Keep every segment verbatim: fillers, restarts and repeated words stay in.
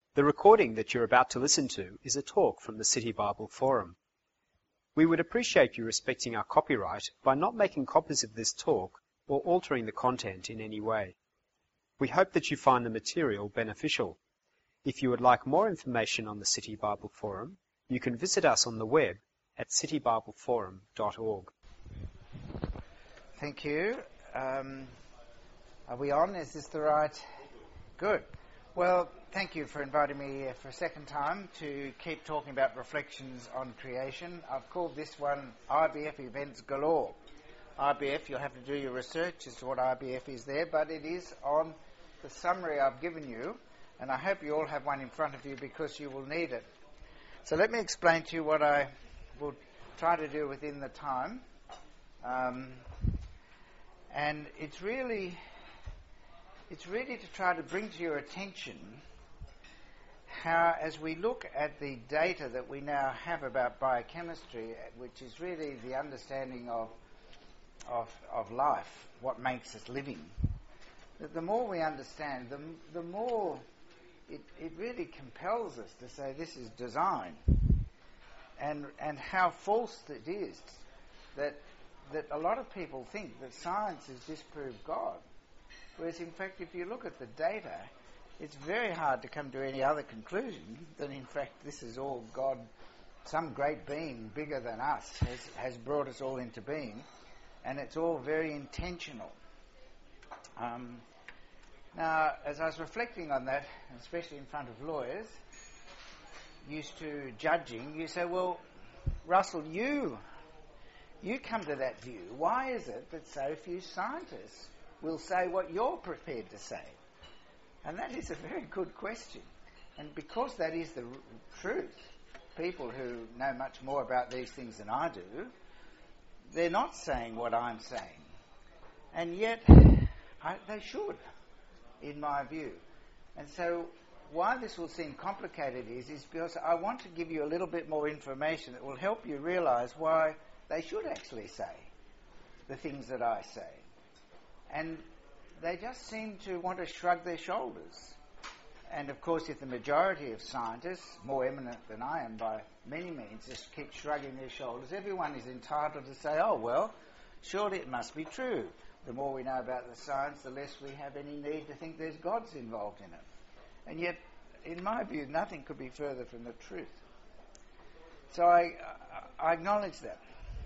The recording that you're about to listen to is a talk from the City Bible Forum. We would appreciate you respecting our copyright by not making copies of this talk or altering the content in any way. We hope that you find the material beneficial. If you would like more information on the City Bible Forum, you can visit us on the web at city bible forum dot org. Thank you. Um, are we on? Is this the right? Good. Well, thank you for inviting me for a second time to keep talking about reflections on creation. I've called this one I B F Events Galore. I B F, you'll have to do your research as to what I B F is there, but it is on the summary I've given you, and I hope you all have one in front of you because you will need it. So let me explain to you what I will try to do within the time. Um, and it's really... It's really to try to bring to your attention how, as we look at the data that we now have about biochemistry, which is really the understanding of of, of life, what makes us living, that the more we understand, the, the more it, it really compels us to say this is design, and and how false it is that that a lot of people think that science has disproved God. Whereas, in fact, if you look at the data, it's very hard to come to any other conclusion than, in fact, this is all God, some great being bigger than us has, has brought us all into being, and it's all very intentional. Um, now, as I was reflecting on that, especially in front of lawyers, used to judging, you say, well, Russell, you, you come to that view. Why is it that so few scientists will say what you're prepared to say? And that is a very good question. And because that is the r- truth, people who know much more about these things than I do, they're not saying what I'm saying. And yet, I, they should, in my view. And so, why this will seem complicated is, is because I want to give you a little bit more information that will help you realise why they should actually say the things that I say. And they just seem to want to shrug their shoulders. And of course, if the majority of scientists, more eminent than I am by many means, just keep shrugging their shoulders, everyone is entitled to say, oh, well, surely it must be true. The more we know about the science, the less we have any need to think there's gods involved in it. And yet, in my view, nothing could be further from the truth. So I, I acknowledge that.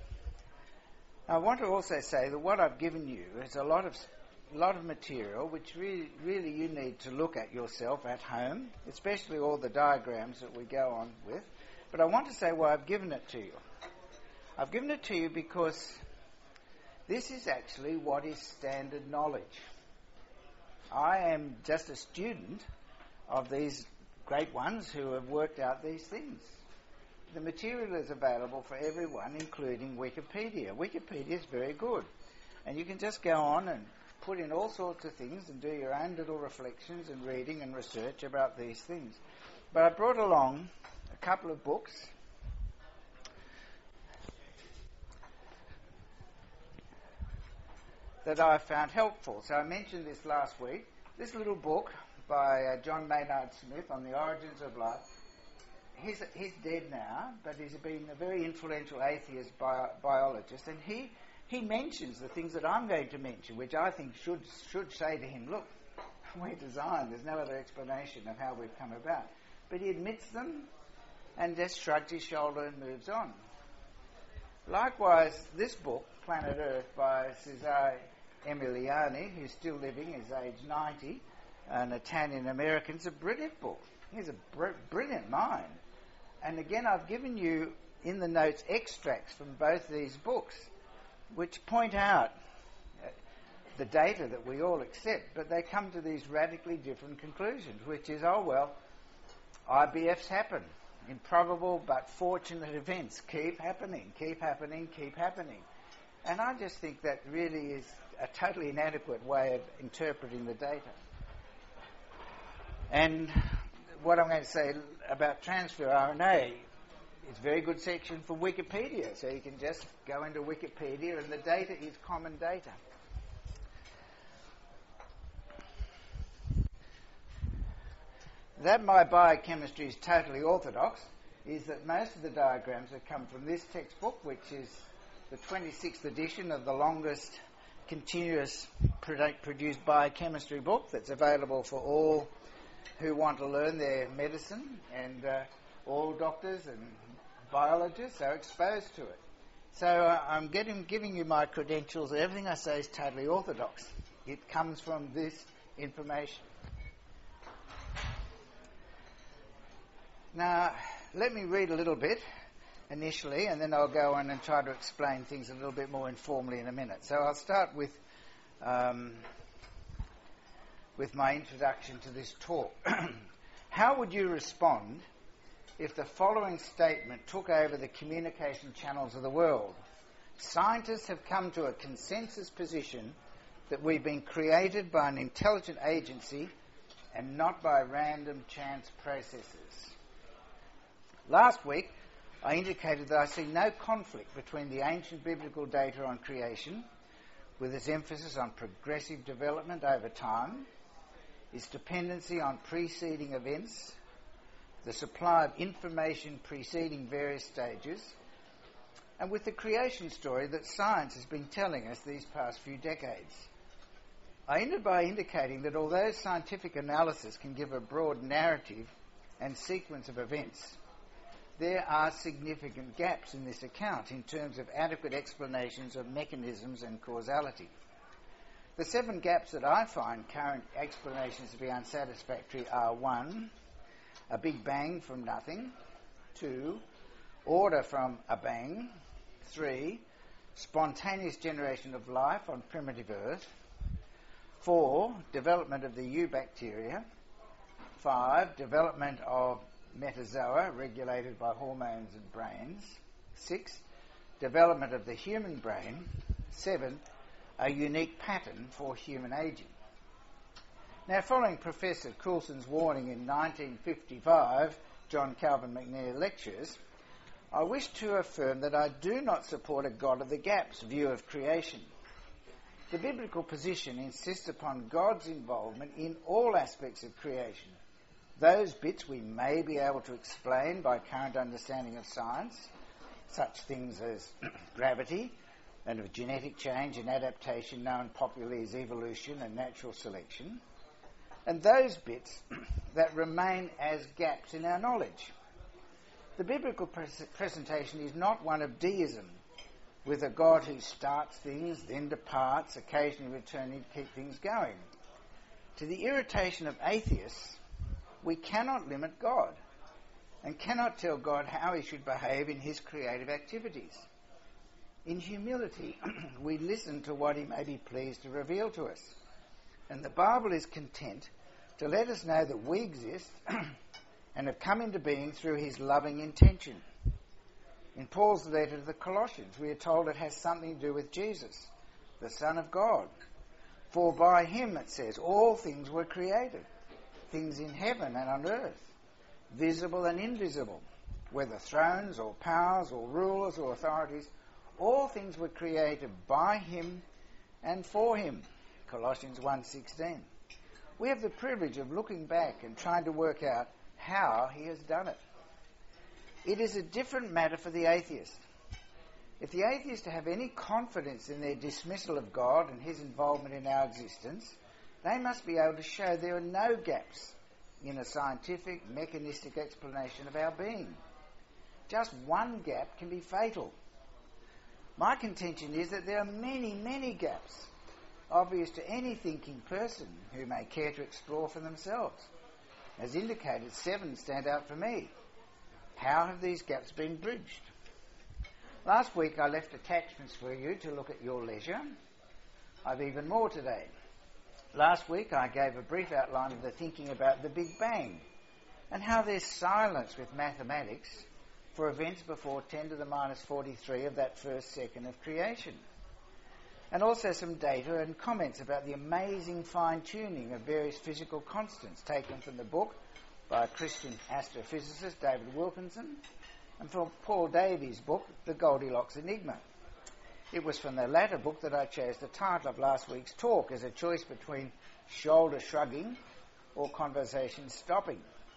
I want to also say that what I've given you is a lot of a lot of material which really, really you need to look at yourself at home, especially all the diagrams that we go on with. But I want to say why I've given it to you. I've given it to you because this is actually what is standard knowledge. I am just a student of these great ones who have worked out these things. The material is available for everyone, including Wikipedia. Wikipedia is very good. And you can just go on and put in all sorts of things and do your own little reflections and reading and research about these things. But I brought along a couple of books. That I found helpful. So I mentioned this last week. This little book by uh, John Maynard Smith on the origins of life. He's, he's dead now, but he's been a very influential atheist bio, biologist, and he, he mentions the things that I'm going to mention, which I think should should say to him, look, we're designed, there's no other explanation of how we've come about. But he admits them and just shrugs his shoulder and moves on. Likewise, this book, Planet Earth, by Cesare Emiliani, who's still living, is age ninety, an Italian-American, is a brilliant book. He's a br- brilliant mind. And again, I've given you in the notes extracts from both these books, which point out the data that we all accept, but they come to these radically different conclusions, which is, oh, well, I B Fs happen. Improbable but fortunate events keep happening, keep happening, keep happening. And I just think that really is a totally inadequate way of interpreting the data. And what I'm going to say about transfer R N A is a very good section for Wikipedia. So you can just go into Wikipedia and the data is common data. that my biochemistry is totally orthodox is that most of the diagrams have come from this textbook, which is the twenty-sixth edition of the longest continuous product produced biochemistry book that's available for all who want to learn their medicine, and uh, all doctors and biologists are exposed to it. So uh, I'm getting, giving you my credentials. Everything I say is totally orthodox. It comes from this information. Now, let me read a little bit initially, and then I'll go on and try to explain things a little bit more informally in a minute. So I'll start with um, with my introduction to this talk. How would you respond if the following statement took over the communication channels of the world? Scientists have come to a consensus position that we've been created by an intelligent agency and not by random chance processes. Last week, I indicated that I see no conflict between the ancient biblical data on creation, with its emphasis on progressive development over time, its dependency on preceding events, the supply of information preceding various stages, and with the creation story that science has been telling us these past few decades. I ended by indicating that although scientific analysis can give a broad narrative and sequence of events, there are significant gaps in this account in terms of adequate explanations of mechanisms and causality. The seven gaps that I find current explanations to be unsatisfactory are: one, a big bang from nothing; two, order from a bang; three, spontaneous generation of life on primitive Earth; four, development of the eubacteria; five, development of metazoa regulated by hormones and brains; six, development of the human brain; seven, a unique pattern for human aging. Now, following Professor Coulson's warning in nineteen fifty-five, John Calvin McNair Lectures, I wish to affirm that I do not support a God of the gaps view of creation. The biblical position insists upon God's involvement in all aspects of creation. Those bits we may be able to explain by current understanding of science, such things as gravity, and of genetic change and adaptation known popularly as evolution and natural selection, and those bits that remain as gaps in our knowledge. The biblical pres- presentation is not one of deism, with a God who starts things, then departs, occasionally returning to keep things going. To the irritation of atheists, we cannot limit God and cannot tell God how he should behave in his creative activities. In humility, we listen to what he may be pleased to reveal to us. And the Bible is content to let us know that we exist and have come into being through his loving intention. In Paul's letter to the Colossians, we are told it has something to do with Jesus, the Son of God. For by him, it says, all things were created, things in heaven and on earth, visible and invisible, whether thrones or powers or rulers or authorities. All things were created by him and for him. Colossians one sixteen. We have the privilege of looking back and trying to work out how he has done it. It is a different matter for the atheist. If the atheists have any confidence in their dismissal of God and his involvement in our existence, they must be able to show there are no gaps in a scientific, mechanistic explanation of our being. Just one gap can be fatal. My contention is that there are many, many gaps, obvious to any thinking person who may care to explore for themselves. As indicated, seven stand out for me. How have these gaps been bridged? Last week I left attachments for you to look at your leisure. I've even more today. Last week I gave a brief outline of the thinking about the Big Bang and how there's silence with mathematics for events before ten to the minus forty-three of that first second of creation. And also some data and comments about the amazing fine-tuning of various physical constants taken from the book by Christian astrophysicist David Wilkinson and from Paul Davies' book, The Goldilocks Enigma. It was from the latter book that I chose the title of last week's talk as a choice between shoulder shrugging or conversation stopping.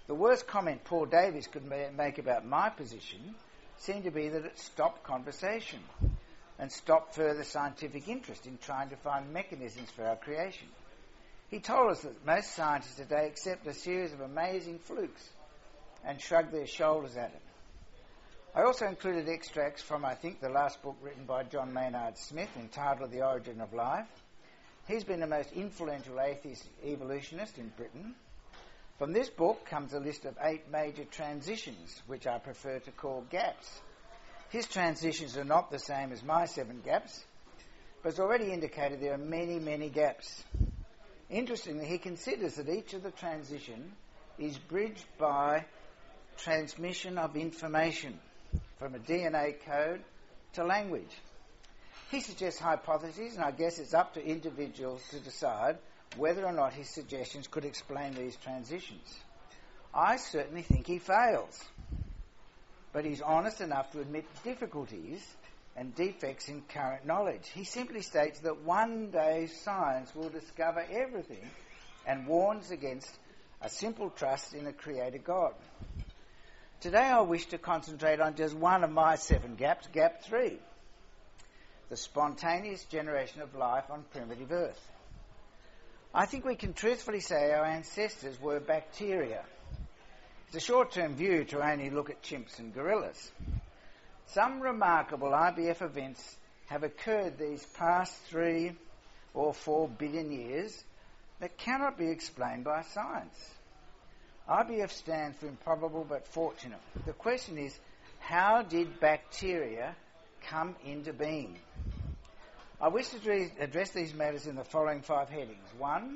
The worst comment Paul Davies could ma- make about my position seemed to be that it stopped conversation and stopped further scientific interest in trying to find mechanisms for our creation. He told us that most scientists today accept a series of amazing flukes and shrug their shoulders at it. I also included extracts from, I think, the last book written by John Maynard Smith entitled The Origin of Life. He's been the most influential atheist evolutionist in Britain. From this book comes a list of eight major transitions, which I prefer to call gaps. His transitions are not the same as my seven gaps, but as already indicated, there are many, many gaps. Interestingly, he considers that each of the transition is bridged by transmission of information from a D N A code to language. He suggests hypotheses, and I guess it's up to individuals to decide whether or not his suggestions could explain these transitions. I certainly think he fails, but he's honest enough to admit difficulties and defects in current knowledge. He simply states that one day science will discover everything and warns against a simple trust in a creator God. Today I wish to concentrate on just one of my seven gaps, gap three, the spontaneous generation of life on primitive Earth. I think we can truthfully say our ancestors were bacteria. It's a short-term view to only look at chimps and gorillas. Some remarkable I V F events have occurred these past three or four billion years that cannot be explained by science. I V F stands for improbable but fortunate. The question is, how did bacteria come into being? I wish to address these matters in the following five headings. One,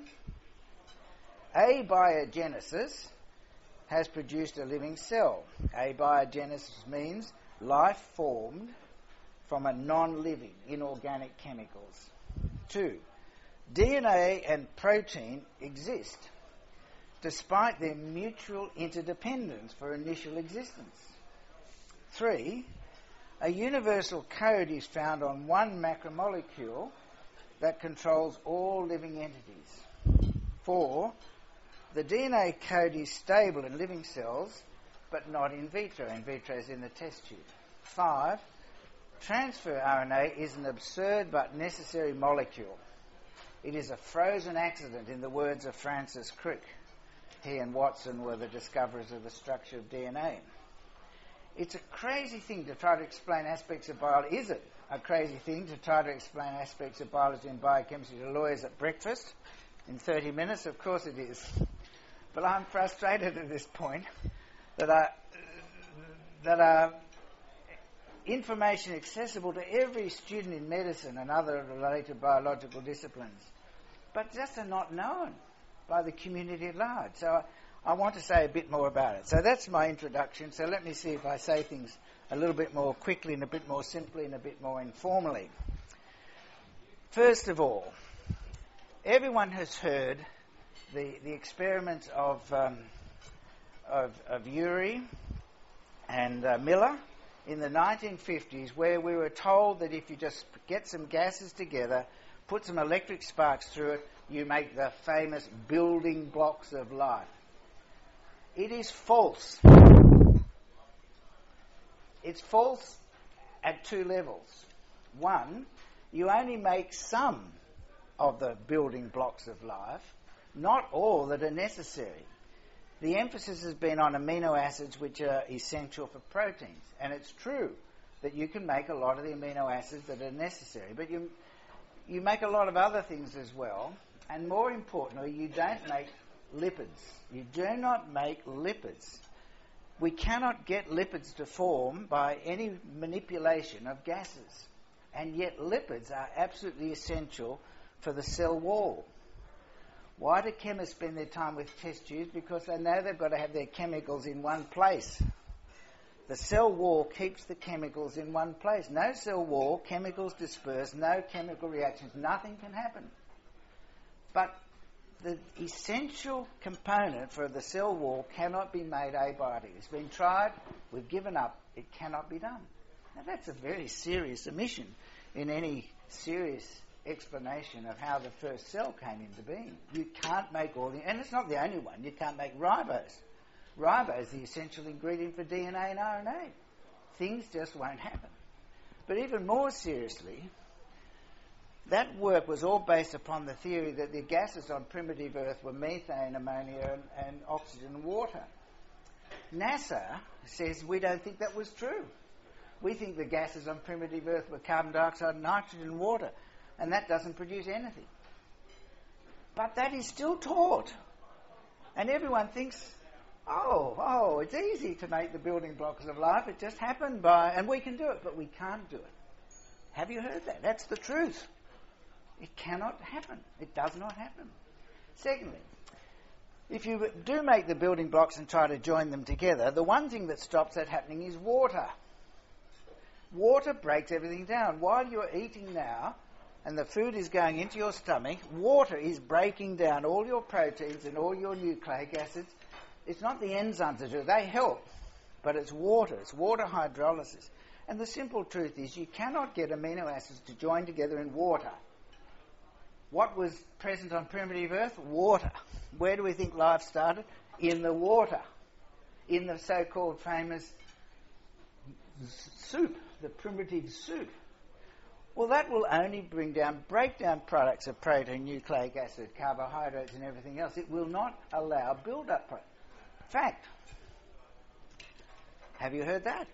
abiogenesis has produced a living cell. Abiogenesis means life formed from a non-living, inorganic chemicals. Two, D N A and protein exist despite their mutual interdependence for initial existence. Three, a universal code is found on one macromolecule that controls all living entities. Four, the D N A code is stable in living cells, but not in vitro. In vitro is in the test tube. Five, transfer R N A is an absurd but necessary molecule. It is a frozen accident, in the words of Francis Crick. He and Watson were the discoverers of the structure of D N A. It's a crazy thing to try to explain aspects of biology. Is it a crazy thing to try to explain aspects of biology and biochemistry to lawyers at breakfast in thirty minutes? Of course it is. But I'm frustrated at this point that I, that uh, information accessible to every student in medicine and other related biological disciplines, but just are not known by the community at large. So I, I want to say a bit more about it. So that's my introduction. So let me see if I say things a little bit more quickly and a bit more simply and a bit more informally. First of all, everyone has heard the, the experiments of, um, of, of Urey and uh, Miller in the nineteen fifties, where we were told that if you just get some gases together, put some electric sparks through it, you make the famous building blocks of life. It is false. It's false at two levels. One, you only make some of the building blocks of life, not all that are necessary. The emphasis has been on amino acids, which are essential for proteins. And it's true that you can make a lot of the amino acids that are necessary, but you you make a lot of other things as well. And more importantly, you don't make lipids. You do not make lipids. We cannot get lipids to form by any manipulation of gases. And yet lipids are absolutely essential for the cell wall. Why do chemists spend their time with test tubes? Because they know they've got to have their chemicals in one place. The cell wall keeps the chemicals in one place. No cell wall, chemicals disperse, no chemical reactions, nothing can happen. But the essential component for the cell wall cannot be made abiotic. It's been tried, we've given up, it cannot be done. Now that's a very serious omission in any serious explanation of how the first cell came into being. You can't make all the, and it's not the only one, you can't make ribose. Ribose is the essential ingredient for D N A and R N A. Things just won't happen. But even more seriously, that work was all based upon the theory that the gases on primitive Earth were methane, ammonia, and, and oxygen and water. NASA says we don't think that was true. We think the gases on primitive Earth were carbon dioxide, nitrogen, and water, and that doesn't produce anything. But that is still taught. And everyone thinks, oh, oh, it's easy to make the building blocks of life. It just happened by, and we can do it, but we can't do it. Have you heard that? That's the truth. It cannot happen. It does not happen. Secondly, if you do make the building blocks and try to join them together, the one thing that stops that happening is water. Water breaks everything down. While you're eating now and the food is going into your stomach, water is breaking down all your proteins and all your nucleic acids. It's not the enzymes that do it. They help, but it's water. It's water hydrolysis. And the simple truth is you cannot get amino acids to join together in water. What was present on primitive Earth? Water. Where do we think life started? In the water. In the so-called famous soup, the primitive soup. Well, that will only bring down, break down products of protein, nucleic acid, carbohydrates and everything else. It will not allow build-up. Fact. Have you heard that?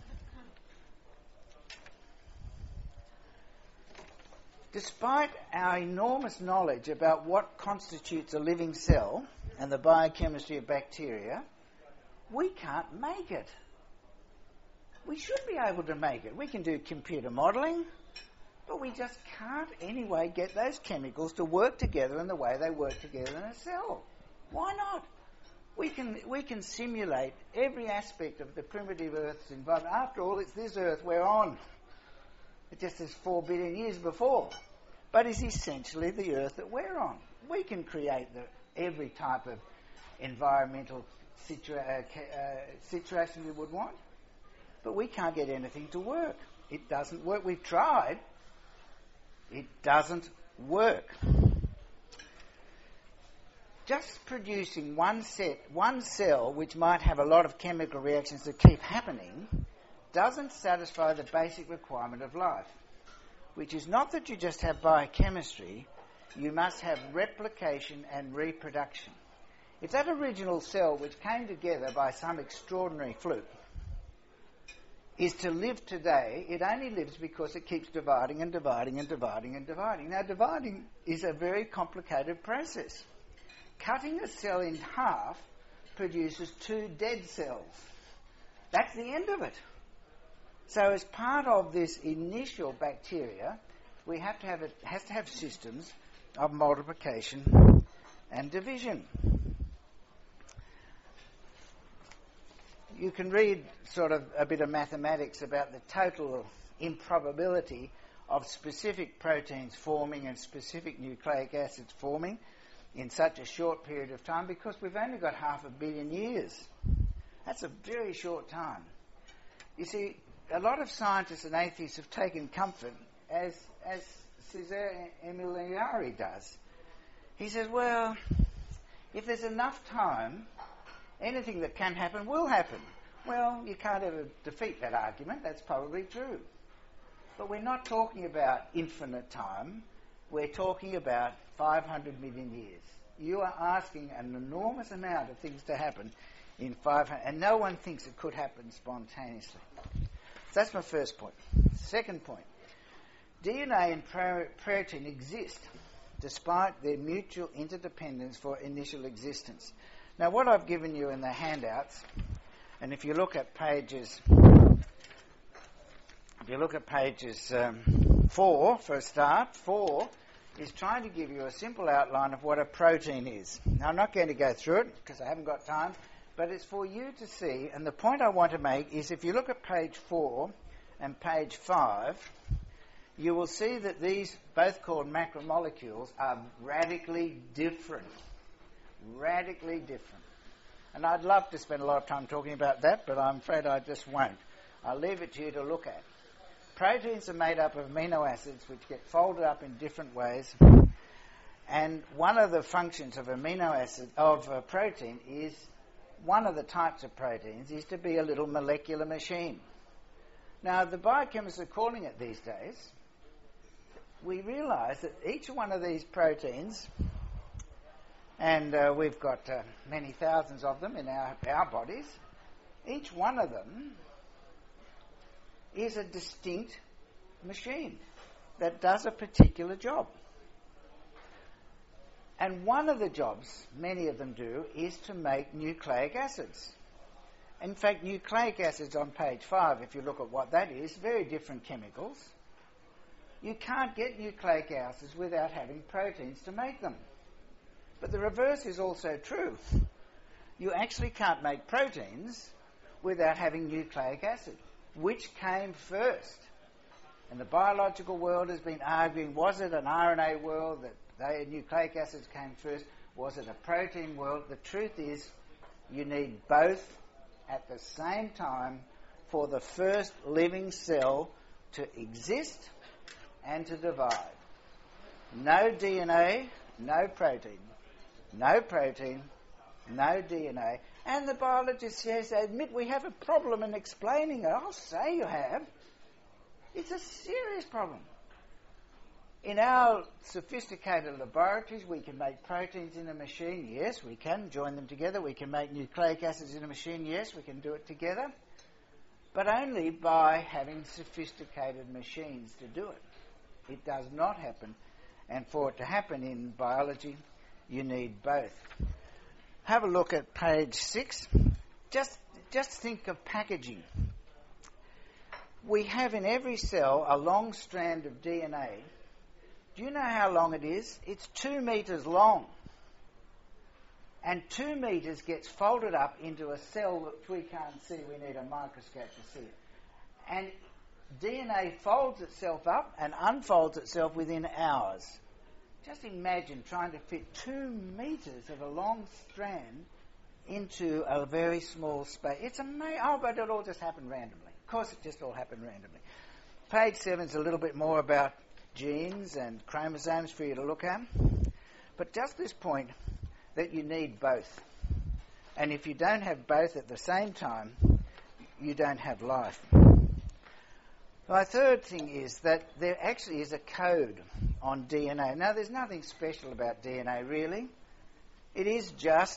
Despite our enormous knowledge about what constitutes a living cell and the biochemistry of bacteria, we can't make it. We should be able to make it. We can do computer modelling, but we just can't anyway get those chemicals to work together in the way they work together in a cell. Why not? We can we can simulate every aspect of the primitive Earth's environment. After all, it's this Earth we're on. It just is four billion years before. But it's essentially the Earth that we're on. We can create the, every type of environmental situa- uh, uh, situation we would want. But we can't get anything to work. It doesn't work. We've tried. It doesn't work. Just producing one set, one cell, which might have a lot of chemical reactions that keep happening, doesn't satisfy the basic requirement of life, which is not that you just have biochemistry, you must have replication and reproduction. If that original cell, which came together by some extraordinary fluke, is to live today, it only lives because it keeps dividing and dividing and dividing and dividing. Now, dividing is a very complicated process. Cutting a cell in half produces two dead cells. That's the end of it. So as part of this initial bacteria, we have to have it has to have systems of multiplication and division. You can read sort of a bit of mathematics about the total improbability of specific proteins forming and specific nucleic acids forming in such a short period of time, because we've only got half a billion years. That's a very short time. You see, a lot of scientists and atheists have taken comfort, as as Cesare Emiliari does. He says, well, if there's enough time, anything that can happen will happen. Well, you can't ever defeat that argument. That's probably true. But we're not talking about infinite time. We're talking about five hundred million years. You are asking an enormous amount of things to happen in five hundred, and no one thinks it could happen spontaneously. So that's my first point. Second point. D N A and pro- protein exist despite their mutual interdependence for initial existence. Now, what I've given you in the handouts, and if you look at pages, if you look at pages um, four, for a start, four is trying to give you a simple outline of what a protein is. Now, I'm not going to go through it because I haven't got time, but it's for you to see, and the point I want to make is if you look at page four and page five, you will see that these, both called macromolecules, are radically different. Radically different. And I'd love to spend a lot of time talking about that, but I'm afraid I just won't. I'll leave it to you to look at. Proteins are made up of amino acids which get folded up in different ways, and one of the functions of amino acid of a protein is one of the types of proteins is to be a little molecular machine. Now, the biochemists are calling it these days. We realise that each one of these proteins, and uh, we've got uh, many thousands of them in our, our bodies, each one of them is a distinct machine that does a particular job. And one of the jobs many of them do is to make nucleic acids. In fact, nucleic acids on page five, if you look at what that is, very different chemicals. You can't get nucleic acids without having proteins to make them. But the reverse is also true. You actually can't make proteins without having nucleic acid. Which came first? And the biological world has been arguing, was it an R N A world that they, nucleic acids came first? Was it a protein world? The truth is, you need both at the same time for the first living cell to exist and to divide. No D N A, no protein. No protein, no D N A. And the biologists here say, admit we have a problem in explaining it. I'll say you have. It's a serious problem. In our sophisticated laboratories, we can make proteins in a machine. Yes, we can join them together. We can make nucleic acids in a machine. Yes, we can do it together. But only by having sophisticated machines to do it. It does not happen. And for it to happen in biology, you need both. Have a look at page six. Just, just think of packaging. We have in every cell a long strand of D N A. Do you know how long it is? It's two metres long. And two metres gets folded up into a cell that we can't see. We need a microscope to see it. And D N A folds itself up and unfolds itself within hours. Just imagine trying to fit two metres of a long strand into a very small space. It's amazing. Oh, but it all just happened randomly. Of course, it just all happened randomly. Page seven is a little bit more about genes and chromosomes for you to look at. But just this point that you need both. And if you don't have both at the same time, you don't have life. My third thing is that there actually is a code on D N A. Now, there's nothing special about D N A, really. It is just,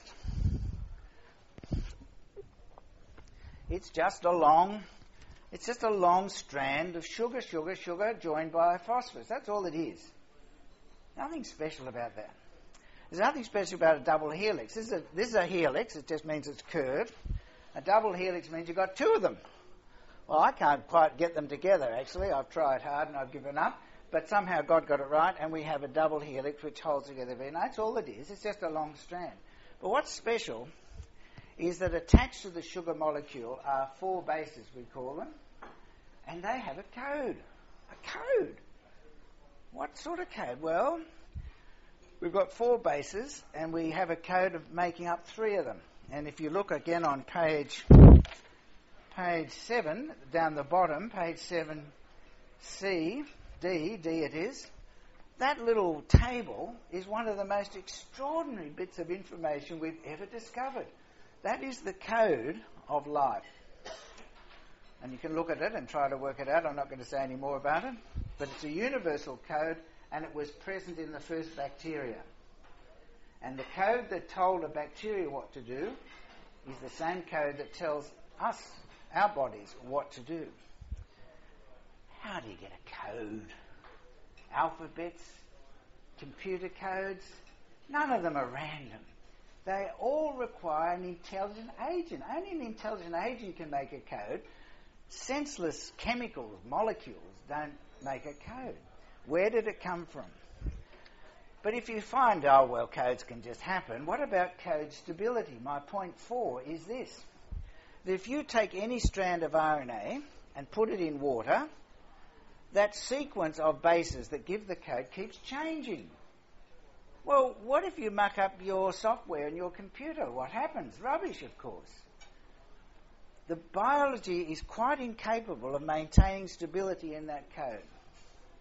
it's just a long, it's just a long strand of sugar, sugar, sugar joined by phosphorus. That's all it is. Nothing special about that. There's nothing special about a double helix. This is a, this is a helix. It just means it's curved. A double helix means you've got two of them. Well, I can't quite get them together, actually. I've tried hard and I've given up. But somehow God got it right, and we have a double helix which holds together very nice. That's all it is. It's just a long strand. But what's special is that attached to the sugar molecule are four bases, we call them, and they have a code. A code. What sort of code? Well, we've got four bases, and we have a code of making up three of them. And if you look again on page... Page seven, down the bottom, page seven, C, D, D it is, that little table is one of the most extraordinary bits of information we've ever discovered. That is the code of life. And you can look at it and try to work it out. I'm not going to say any more about it. But it's a universal code, and it was present in the first bacteria. And the code that told a bacteria what to do is the same code that tells us, our bodies, what to do. How do you get a code? Alphabets? Computer codes? None of them are random. They all require an intelligent agent. Only an intelligent agent can make a code. Senseless chemicals, molecules, don't make a code. Where did it come from? But if you find, oh, well, codes can just happen, what about code stability? My point four is this. That if you take any strand of R N A and put it in water, that sequence of bases that give the code keeps changing. Well, what if you muck up your software in your computer? What happens? Rubbish, of course. The biology is quite incapable of maintaining stability in that code.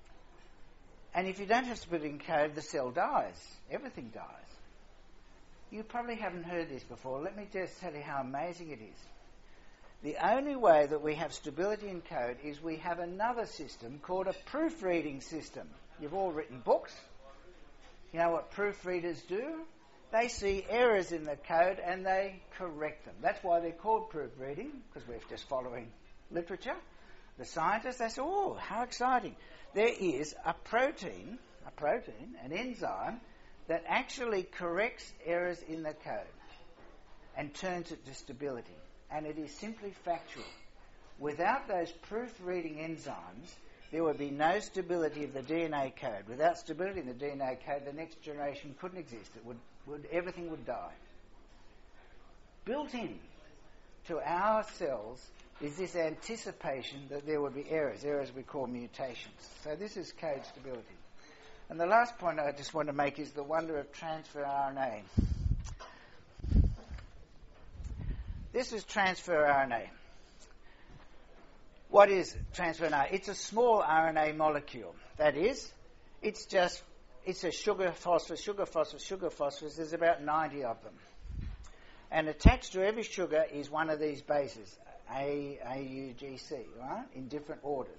And if you don't have stability in code, the cell dies. Everything dies. You probably haven't heard this before. Let me just tell you how amazing it is. The only way that we have stability in code is we have another system called a proofreading system. You've all written books. You know what proofreaders do? They see errors in the code and they correct them. That's why they're called proofreading, because we're just following literature. The scientists, they say, oh, how exciting. There is a protein, a protein, an enzyme, that actually corrects errors in the code and turns it to stability. And it is simply factual. Without those proofreading enzymes, there would be no stability of the D N A code. Without stability in the D N A code, the next generation couldn't exist. It would, would everything would die. Built in to our cells is this anticipation that there would be errors. Errors we call mutations. So this is code stability. And the last point I just want to make is the wonder of transfer R N A. This is transfer R N A. What is transfer R N A? It's a small R N A molecule. That is, it's just, it's a sugar phosphorus, sugar phosphorus, sugar phosphorus. There's about ninety of them. And attached to every sugar is one of these bases, A, A, U, G, C, right? In different orders.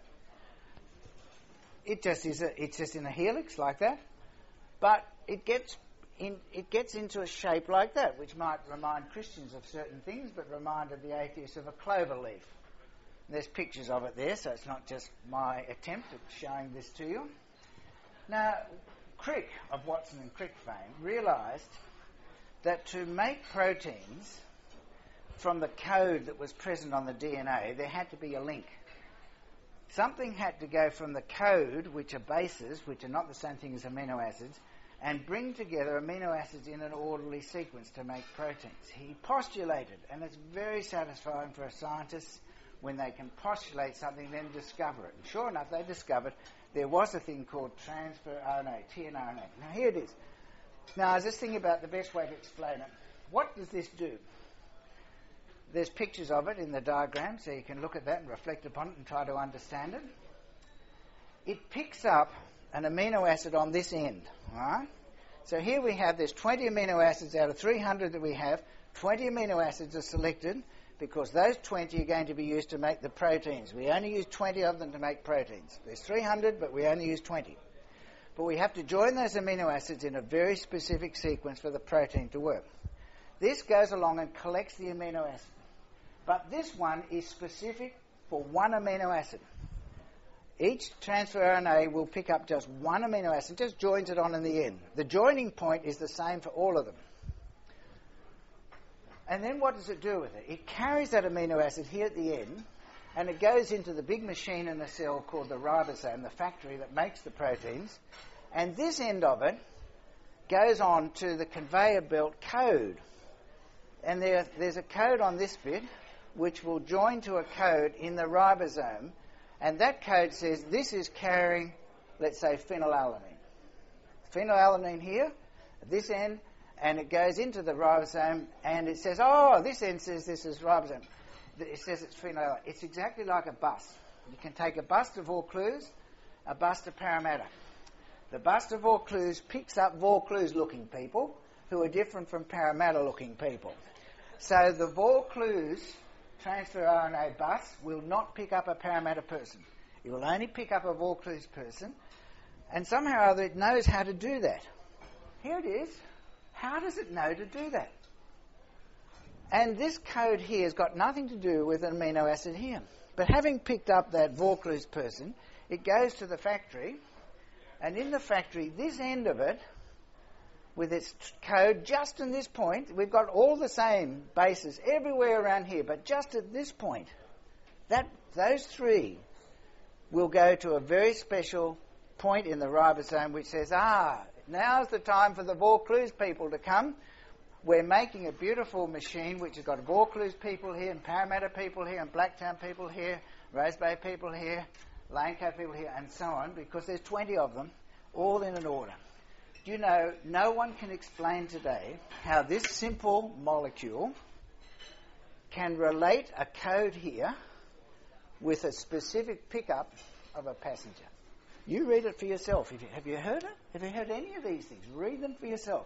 It just is a, it's just in a helix like that. But it gets in, it gets into a shape like that, which might remind Christians of certain things, but reminded the atheists of a clover leaf. There's pictures of it there, so it's not just my attempt at showing this to you. Now, Crick, of Watson and Crick fame, realised that to make proteins from the code that was present on the D N A, there had to be a link. Something had to go from the code, which are bases, which are not the same thing as amino acids, and bring together amino acids in an orderly sequence to make proteins. He postulated, and it's very satisfying for a scientist when they can postulate something, then discover it. And sure enough, they discovered there was a thing called transfer R N A, tRNA. Now, here it is. Now, I was just thinking about the best way to explain it. What does this do? There's pictures of it in the diagram, so you can look at that and reflect upon it and try to understand it. It picks up an amino acid on this end, all right? So here we have, there's twenty amino acids out of three hundred that we have. twenty amino acids are selected, because those twenty are going to be used to make the proteins. We only use twenty of them to make proteins. There's three hundred, but we only use twenty. But we have to join those amino acids in a very specific sequence for the protein to work. This goes along and collects the amino acid. But this one is specific for one amino acid. Each transfer R N A will pick up just one amino acid, just joins it on in the end. The joining point is the same for all of them. And then what does it do with it? It carries that amino acid here at the end, and it goes into the big machine in the cell called the ribosome, the factory that makes the proteins. And this end of it goes on to the conveyor belt code. And there, there's a code on this bit which will join to a code in the ribosome, and that code says this is carrying, let's say, phenylalanine. Phenylalanine here, at this end, and it goes into the ribosome, and it says, oh, this end says this is ribosome. It says it's phenylalanine. It's exactly like a bus. You can take a bus to Vaucluse, a bus to Parramatta. The bus to Vaucluse picks up Vaucluse-looking people who are different from Parramatta-looking people. So the Vaucluse transfer R N A bus will not pick up a Parramatta person. It will only pick up a Vaucluse person, and somehow or other it knows how to do that. Here it is. How does it know to do that? And this code here has got nothing to do with an amino acid here. But having picked up that Vaucluse person, it goes to the factory, and in the factory, this end of it, with its t- code just in this point, we've got all the same bases everywhere around here, but just at this point, that those three will go to a very special point in the ribosome which says, ah, now's the time for the Vaucluse people to come. We're making a beautiful machine which has got Vaucluse people here, and Parramatta people here, and Blacktown people here, Rose Bay people here, Lane Cove people here, and so on, because there's twenty of them, all in an order. Do you know, no one can explain today how this simple molecule can relate a code here with a specific pickup of a passenger. You read it for yourself. Have you, have you heard it? Have you heard any of these things? Read them for yourself.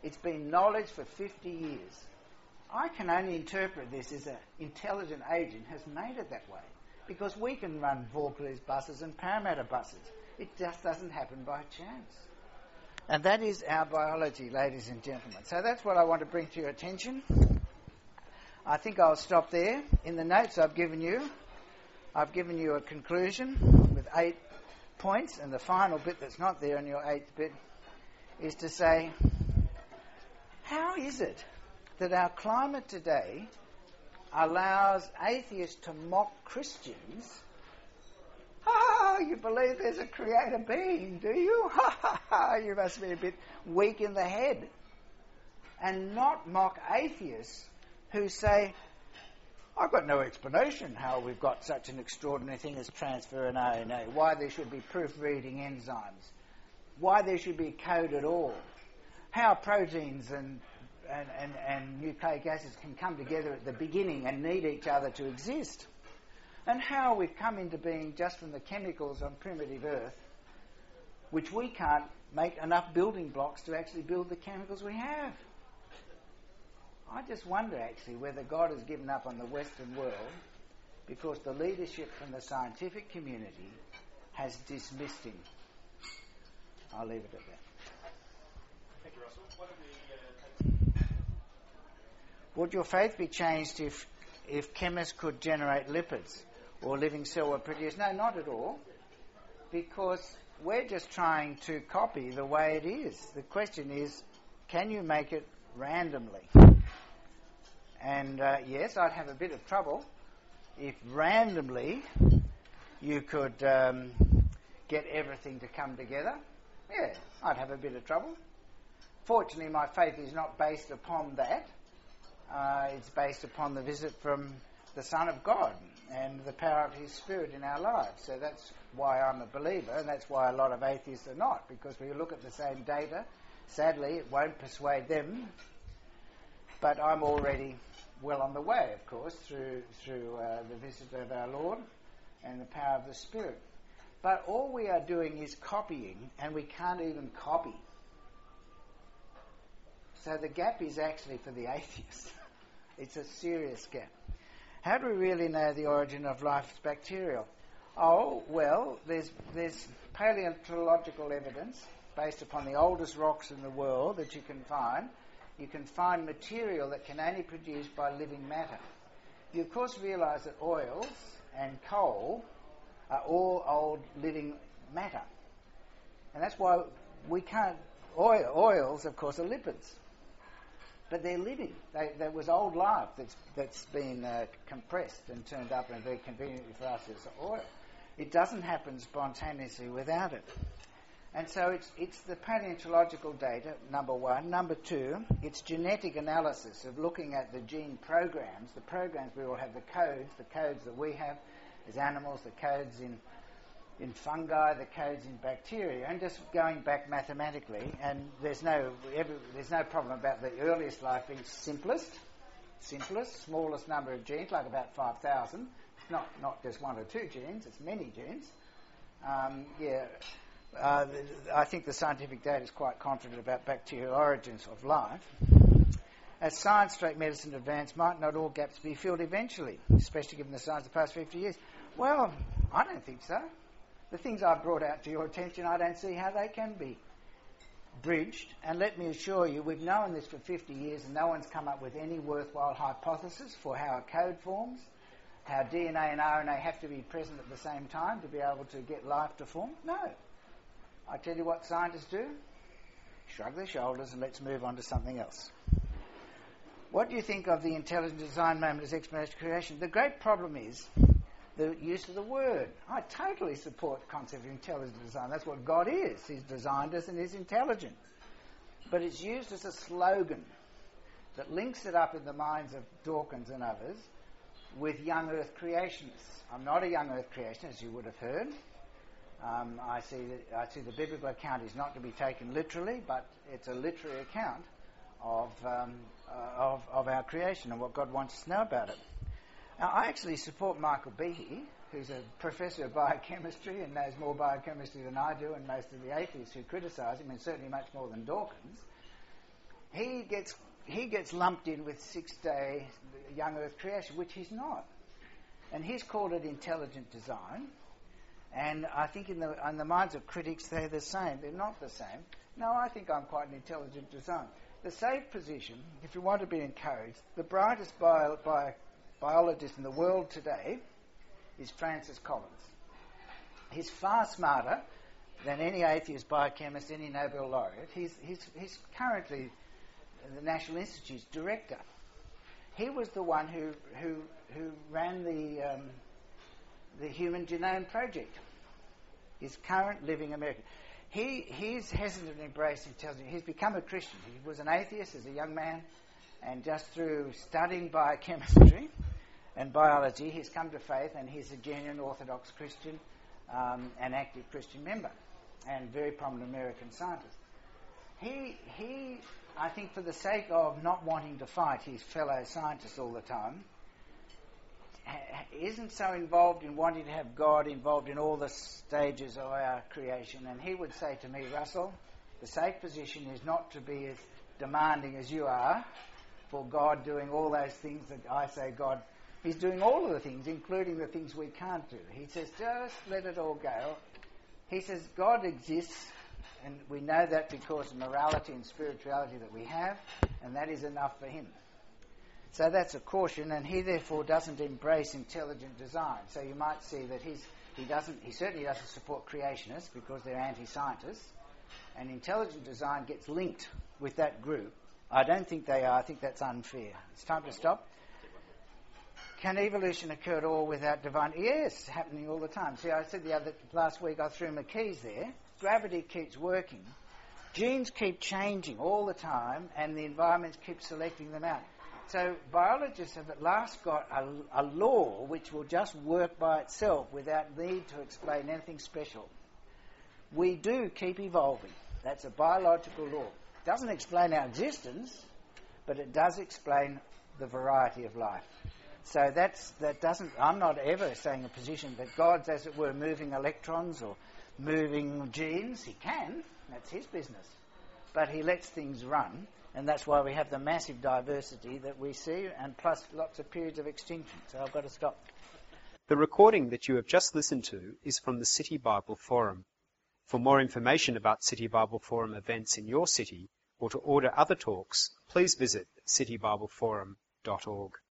It's been knowledge for fifty years. I can only interpret this as an intelligent agent has made it that way. Because we can run Vaucluse buses and Parramatta buses. It just doesn't happen by chance. And that is our biology, ladies and gentlemen. So that's what I want to bring to your attention. I think I'll stop there. In the notes I've given you, I've given you a conclusion with eight points, and the final bit that's not there in your eighth bit is to say, how is it that our climate today allows atheists to mock Christians? Ah, you believe there's a creator being, do you? Ha ha ha, you must be a bit weak in the head. And not mock atheists who say, I've got no explanation how we've got such an extraordinary thing as transferrin R N A, why there should be proofreading enzymes, why there should be code at all, how proteins and, and, and, and nucleic acids can come together at the beginning and need each other to exist, and how we've come into being just from the chemicals on primitive Earth, which we can't make enough building blocks to actually build the chemicals we have. I just wonder, actually, whether God has given up on the Western world because the leadership from the scientific community has dismissed him. I'll leave it at that. Thank you, Russell. What are the, uh, Would your faith be changed if, if chemists could generate lipids or living cell were produced? No, not at all, because we're just trying to copy the way it is. The question is, can you make it randomly? And uh, yes, I'd have a bit of trouble if randomly you could um, get everything to come together. Yeah, I'd have a bit of trouble. Fortunately, my faith is not based upon that. Uh, it's based upon the visit from the Son of God and the power of his Spirit in our lives. So that's why I'm a believer, and that's why a lot of atheists are not, because we look at the same data. Sadly, it won't persuade them. But I'm already well on the way, of course, through through uh, the visit of our Lord and the power of the Spirit. But all we are doing is copying, and we can't even copy. So the gap is actually for the atheist. It's a serious gap. How do we really know the origin of life is bacterial? Oh, well, there's there's paleontological evidence based upon the oldest rocks in the world that you can find. You can find material that can only be produced by living matter. You, of course, realise that oils and coal are all old living matter. And that's why we can't... Oil, oils, of course, are lipids. But they're living. They, there was old life that's, that's been uh, compressed and turned up and very conveniently for us as oil. It doesn't happen spontaneously without it. And so it's it's the paleontological data, number one. Number two, it's genetic analysis of looking at the gene programs. The programs, we all have the codes, the codes that we have as animals, the codes in in fungi, the codes in bacteria, and just going back mathematically. And there's no every, there's no problem about the earliest life being simplest, simplest, smallest number of genes, like about five thousand. It's not, not just one or two genes, it's many genes. Um, yeah. Uh, I think the scientific data is quite confident about bacterial origins of life. As science stroke medicine advance, might not all gaps be filled eventually, especially given the science of the past fifty years? Well, I don't think so. The things I've brought out to your attention, I don't see how they can be bridged. And let me assure you, we've known this for fifty years and no one's come up with any worthwhile hypothesis for how a code forms, how D N A and R N A have to be present at the same time to be able to get life to form. No. I tell you what scientists do, shrug their shoulders and let's move on to something else. What do you think of the intelligent design moment as explanation of creation? The great problem is the use of the word. I totally support the concept of intelligent design. That's what God is. He's designed us and is intelligent. But it's used as a slogan that links it up in the minds of Dawkins and others with young earth creationists. I'm not a young earth creationist, as you would have heard. Um, I see that, I see the biblical account is not to be taken literally, but it's a literary account of, um, uh, of of our creation and what God wants us to know about it. Now, I actually support Michael Behe, who's a professor of biochemistry and knows more biochemistry than I do, and most of the atheists who criticise him, and certainly much more than Dawkins. he gets he gets lumped in with six-day young Earth creation, which he's not. And he's called it intelligent design. And I think in the in the minds of critics, they're the same. They're not the same. No, I think I'm quite an intelligent design. The safe position, if you want to be encouraged, the brightest bio, bio, biologist in the world today is Francis Collins. He's far smarter than any atheist biochemist, any Nobel laureate. He's, he's, he's currently the National Institute's director. He was the one who who, who ran the um, the Human Genome Project. He's current living American. He he's hesitant to embrace intelligence. He's become a Christian. He was an atheist as a young man, and just through studying biochemistry and biology, he's come to faith, and he's a genuine Orthodox Christian, um, an active Christian member, and very prominent American scientist. He he, I think, for the sake of not wanting to fight his fellow scientists all the time, isn't so involved in wanting to have God involved in all the stages of our creation. And he would say to me, Russell, the safe position is not to be as demanding as you are for God doing all those things that I say God, he's doing all of the things, including the things we can't do. He says, just let it all go. He says, God exists, and we know that because of morality and spirituality that we have, and that is enough for him. So that's a caution, and he therefore doesn't embrace intelligent design. So you might see that he's, he doesn't, he certainly doesn't support creationists because they're anti-scientists, and intelligent design gets linked with that group. I don't think they are. I think that's unfair. It's time to stop. Can evolution occur at all without divine? Yes, it's happening all the time. See, I said the other last week I threw my keys there. Gravity keeps working. Genes keep changing all the time, and the environments keep selecting them out. So biologists have at last got a, a law which will just work by itself without need to explain anything special. We do keep evolving. That's a biological law. It doesn't explain our existence, but it does explain the variety of life. So that's that doesn't. I'm not ever saying a position that God's, as it were, moving electrons or moving genes. He can. That's his business. But he lets things run. And that's why we have the massive diversity that we see, and plus lots of periods of extinction. So I've got to stop. The recording that you have just listened to is from the City Bible Forum. For more information about City Bible Forum events in your city, or to order other talks, please visit city bible forum dot org.